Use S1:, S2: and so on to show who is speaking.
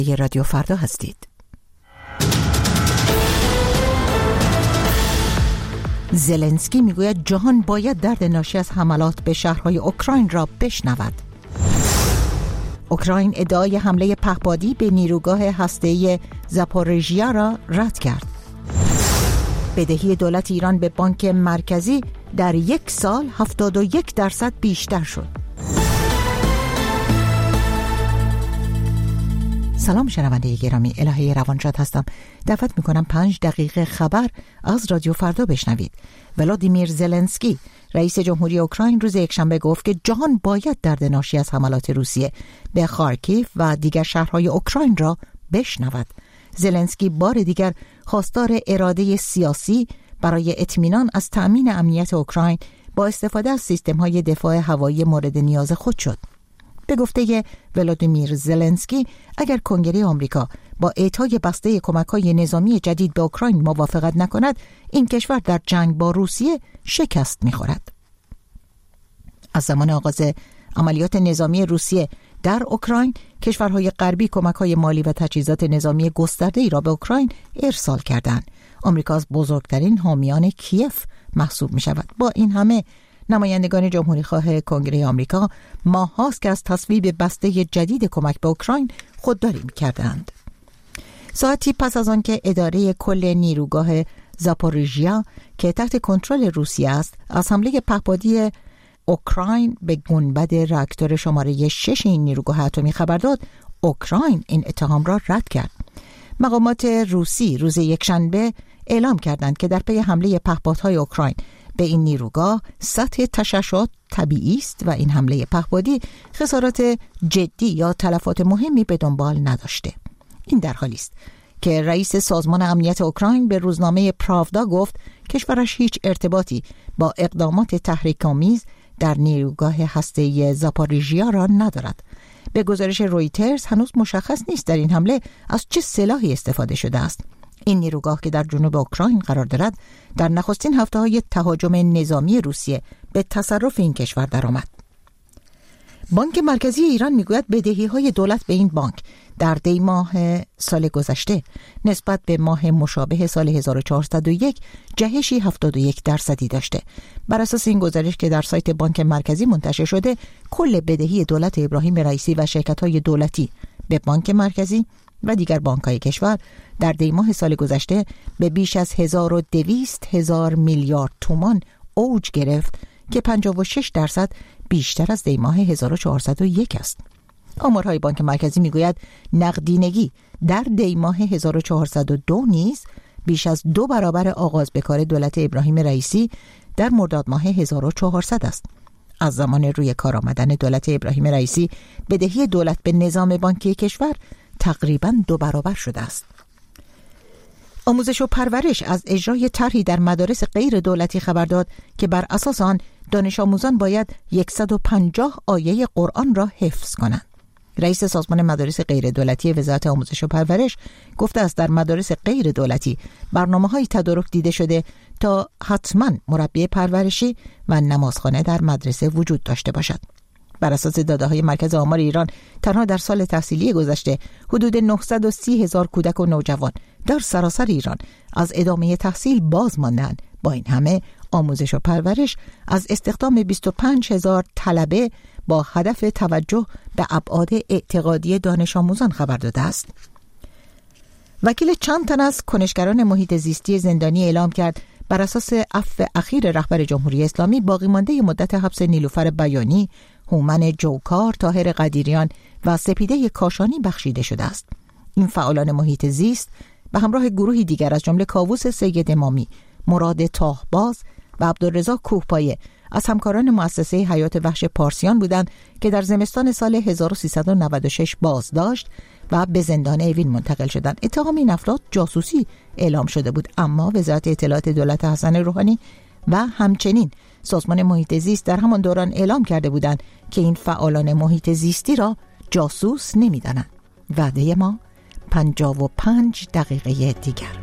S1: رادیو فردا هستید. زلنسکی میگوید جهان باید درد ناشی از حملات به شهرهای اوکراین را بشنود. اوکراین ادعای حمله پهپادی به نیروگاه هسته‌ای زاپوریژیا را رد کرد. بدهی دولت ایران به بانک مرکزی در یک سال 71% بیشتر شد. سلام شنونده گرامی، الهه روانشاد هستم. دعوت میکنم 5 دقیقه خبر از رادیو فردا بشنوید. ولادیمیر زلنسکی رئیس جمهوری اوکراین روز یکشنبه گفت که جهان باید درد ناشی از حملات روسیه به خارکیف و دیگر شهرهای اوکراین را بشنود. زلنسکی بار دیگر خواستار اراده سیاسی برای اطمینان از تأمین امنیت اوکراین با استفاده از سیستم‌های دفاع هوایی مورد نیاز خود شد. به گفته ولادیمیر زلنسکی، اگر کنگره آمریکا با اعطای بسته کمک‌های نظامی جدید به اوکراین موافقت نکند، این کشور در جنگ با روسیه شکست می‌خورد. از زمان آغاز عملیات نظامی روسیه در اوکراین، کشورهای غربی کمک‌های مالی و تجهیزات نظامی گسترده‌ای را به اوکراین ارسال کردند. آمریکا از بزرگترین حامیان کیف محسوب می‌شود. با این همه نمایندگان جمهوری‌خواه کنگره آمریکا ماه‌هاست که از تصویب بسته جدید کمک به اوکراین خودداری می‌کردند. ساعتی پس از آنکه اداره کل نیروگاه زاپوریژیا که تحت کنترل روسیه است از حمله پهپادی اوکراین به گنبد راکتور شماره 6 این نیروگاه اتمی خبر داد، اوکراین این اتهام را رد کرد. مقامات روسی روز یکشنبه اعلام کردند که در پی حمله پهپادهای اوکراین به این نیروگاه سطح تشعشعات طبیعی است و این حمله پهپادی خسارات جدی یا تلفات مهمی به دنبال نداشته. این در حالی است که رئیس سازمان امنیت اوکراین به روزنامه پراودا گفت کشورش هیچ ارتباطی با اقدامات تحریک‌آمیز در نیروگاه هسته‌ای زاپوریژیا را ندارد. به گزارش رویترز هنوز مشخص نیست در این حمله از چه سلاحی استفاده شده است. این نیروگاه که در جنوب اوکراین قرار دارد در نخستین هفته‌های تهاجم نظامی روسیه به تصرف این کشور درآمد. بانک مرکزی ایران میگوید بدهی‌های دولت به این بانک در دی ماه سال گذشته نسبت به ماه مشابه سال 1401 جهشی 71% داشته. بر اساس این گزارش که در سایت بانک مرکزی منتشر شده، کل بدهی دولت ابراهیم رئیسی و شرکت‌های دولتی به بانک مرکزی و دیگر بانک‌های کشور در دی ماه سال گذشته به بیش از 1200 میلیارد تومان اوج گرفت که 56% بیشتر از دی ماه 1401 است. آمارهای بانک مرکزی میگوید نقدینگی در دی ماه 1402 نیز بیش از 2 برابر آغاز به کار دولت ابراهیم رئیسی در مرداد ماه 1400 است. از زمان روی کار آمدن دولت ابراهیم رئیسی بدهی دولت به نظام بانکی کشور تقریباً 2 برابر شده است. آموزش و پرورش از اجرای طرحی در مدارس غیر دولتی خبر داد که بر اساس آن دانش آموزان باید 150 آیه قرآن را حفظ کنند. رئیس سازمان مدارس غیر دولتی وزارت آموزش و پرورش گفته است در مدارس غیر دولتی برنامه‌های تدارک دیده شده تا حتما مربی پرورشی و نمازخانه در مدرسه وجود داشته باشد. بر اساس داده‌های مرکز آمار ایران، تنها در سال تحصیلی گذشته حدود 930,000 کودک و نوجوان در سراسر ایران از ادامه تحصیل باز ماندند. با این همه آموزش و پرورش از استخدام 25,000 طلبه با هدف توجه به ابعاد اعتقادی دانش آموزان خبر داده است. وکیل چند تن از کنشگران محیط زیستی زندانی اعلام کرد بر اساس عفو اخیر رهبر جمهوری اسلامی باقی مانده مدت حبس نیلوفر بیانی، هومن جوکار، طاهر قدیریان و سپیده کاشانی بخشیده شده است. این فعالان محیط زیست به همراه گروهی دیگر از جمله کاووس سید امامی، مراد تاهباز و عبدالرضا کوهپایه از همکاران مؤسسه حیات وحش پارسیان بودند که در زمستان سال 1396 بازداشت و به زندان اوین منتقل شدند. اتهام این افراد جاسوسی اعلام شده بود، اما وزارت اطلاعات دولت حسن روحانی و همچنین سازمان محیط زیست در همان دوران اعلام کرده بودند که این فعالان محیط زیستی را جاسوس نمی‌دانند. وعده ما 55 دقیقه دیگر.